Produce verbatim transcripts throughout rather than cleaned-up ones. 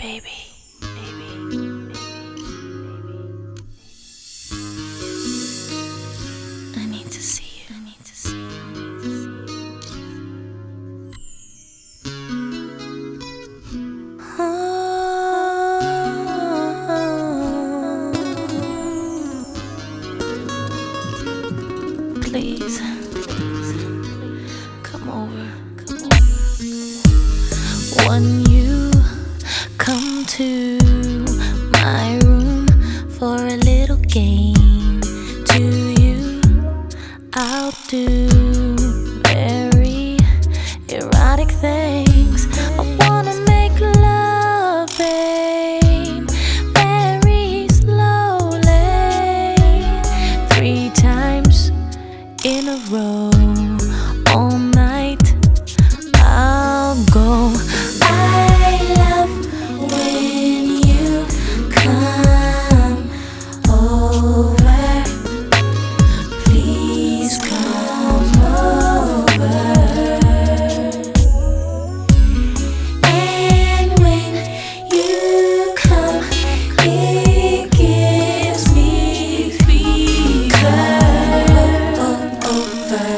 baby, baby, baby, I need to see you, I need to see you, I need to see you. Oh, please, please, come over, come over. When you come to my room for a little game, to you I'll do very erotic things. I wanna make love, babe, very slowly, three times in a row, all night I'll go. I love when you come over. Please come over. And when you come, it gives me fever. Over.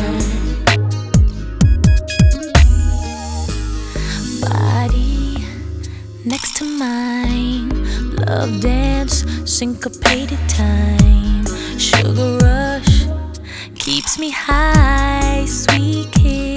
Body next to mine, love dance, syncopated time, sugar rush keeps me high, sweet kiss.